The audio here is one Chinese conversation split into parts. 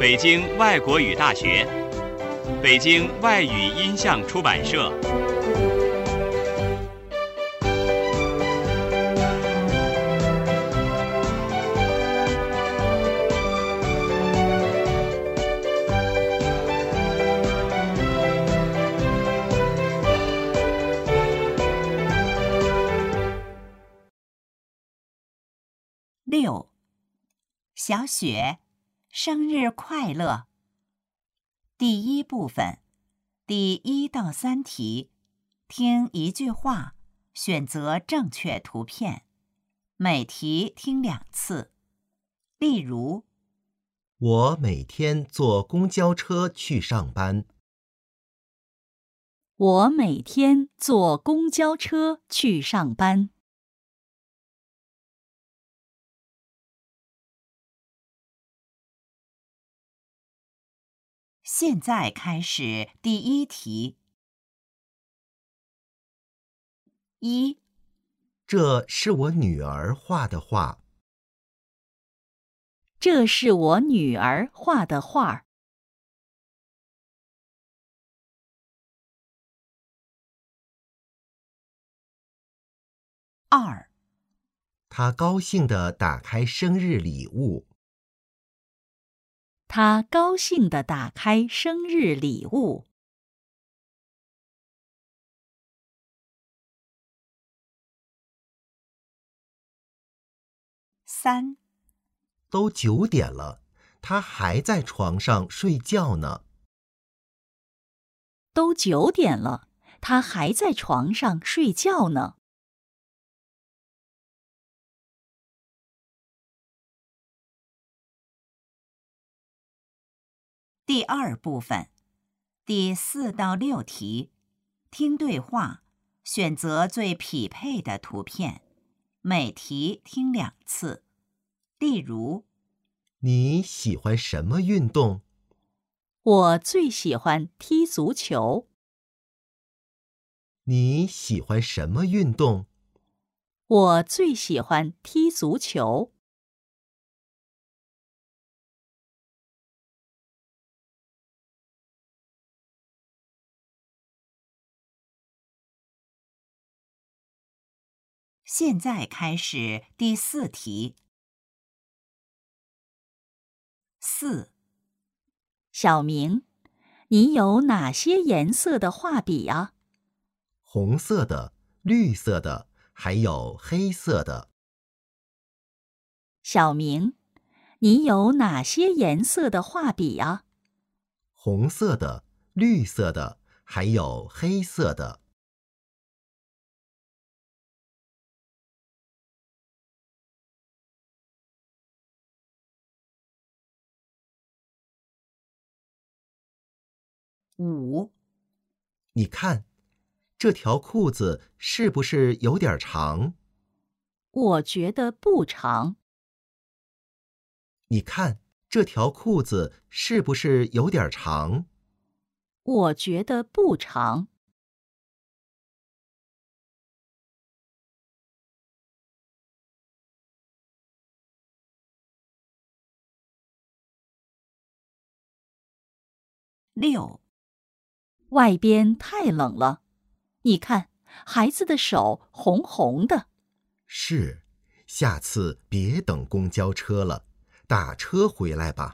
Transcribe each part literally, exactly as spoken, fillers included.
北京外国语大学、北京外语音像出版社。 六，小雪，生日快乐。第一部分，第一到三题，听一句话，选择正确图片，每题听两次。例如， 我每天坐公交车去上班。 我每天坐公交车去上班。 现在开始第一题。一， 这是我女儿画的画。 这是我女儿画的画。 二， 她高兴地打开生日礼物。 她高兴地打开生日礼物。 三， 都九点了，她还在床上睡觉呢。 都九点了，她还在床上睡觉呢。 第二部分，第四到六题，听对话，选择最匹配的图片，每题听两次。例如， 你喜欢什么运动？ 我最喜欢踢足球。 你喜欢什么运动？ 我最喜欢踢足球。 现在开始第四题。四， 小明，你有哪些颜色的画笔啊？ 红色的、绿色的，还有黑色的。 小明，你有哪些颜色的画笔啊？ 红色的、绿色的，还有黑色的。 五， 你看，这条裤子是不是有点长？ 我觉得不长。 你看，这条裤子是不是有点长？ 我觉得不长。 六， 外边太冷了，你看，孩子的手红红的。 是，下次别等公交车了，打车回来吧。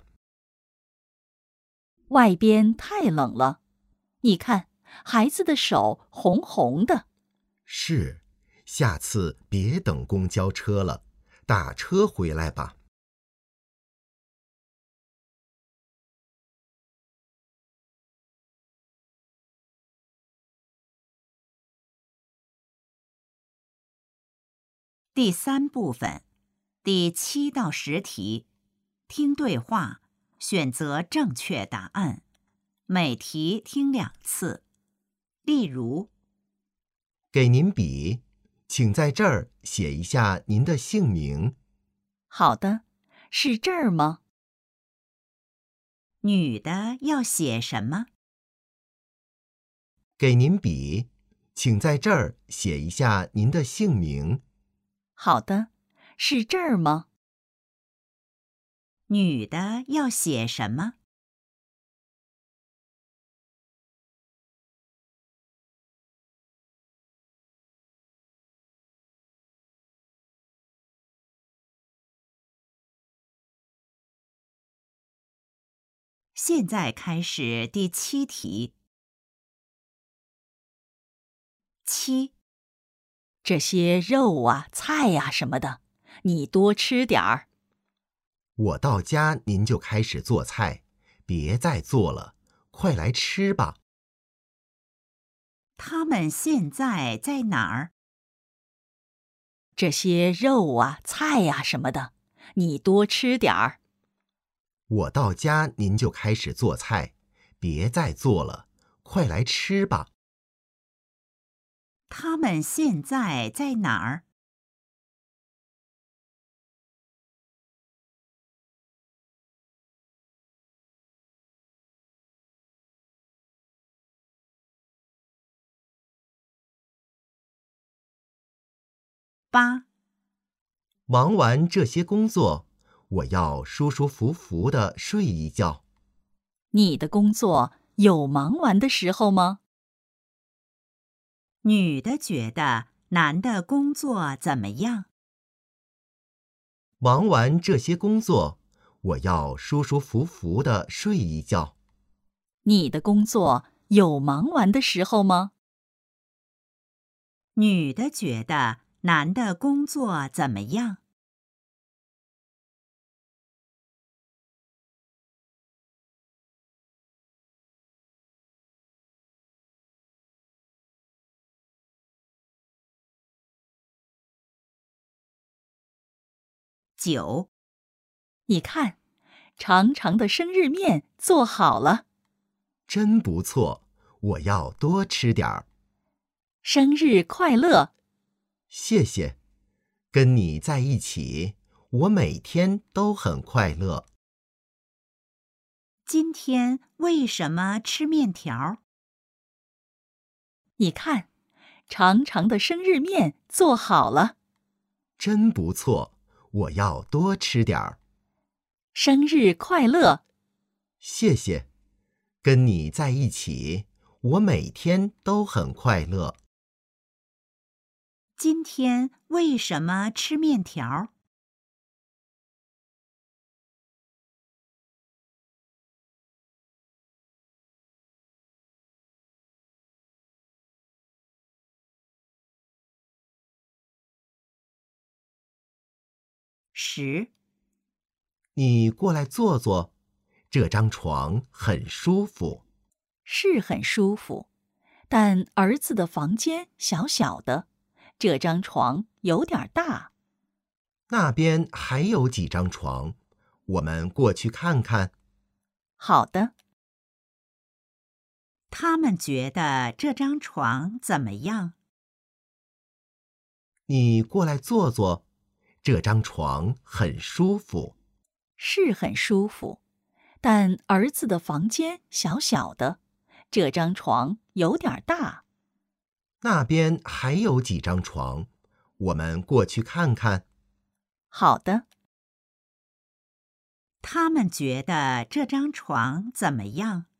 外边太冷了，你看，孩子的手红红的。 是，下次别等公交车了，打车回来吧。 第三部分，第七到十题，听对话，选择正确答案，每题听两次。例如， 给您笔，请在这儿写一下您的姓名。 好的，是这儿吗？ 女的要写什么？ 给您笔，请在这儿写一下您的姓名。 好的，是这儿吗？ 女的要写什么？ 现在开始第七题。七， 这些肉啊、菜呀、什么的，你多吃点儿。 我到家您就开始做菜，别再做了，快来吃吧。 他们现在在哪儿？ 这些肉啊、菜呀、什么的，你多吃点儿。 我到家您就开始做菜，别再做了，快来吃吧。 他们现在在哪儿？八， 忙完这些工作，我要舒舒服服地睡一觉。 你的工作有忙完的时候吗？ 女的觉得男的工作怎么样？ 忙完这些工作，我要舒舒服服地睡一觉。 你的工作有忙完的时候吗？ 女的觉得男的工作怎么样？九， 你看，长长的生日面做好了。 真不错，我要多吃点儿。 生日快乐！ 谢谢，跟你在一起，我每天都很快乐。 今天为什么吃面条？ 你看，长长的生日面做好了。 真不错，我要多吃点儿。 生日快乐！ 谢谢，跟你在一起，我每天都很快乐。 今天为什么吃面条？十， 你过来坐坐，这张床很舒服。 是很舒服，但儿子的房间小小的，这张床有点大。 那边还有几张床，我们过去看看。 好的。 他们觉得这张床怎么样？ 你过来坐坐，这张床很舒服。 是很舒服，但儿子的房间小小的，这张床有点大。 那边还有几张床，我们过去看看。 好的。 他们觉得这张床怎么样？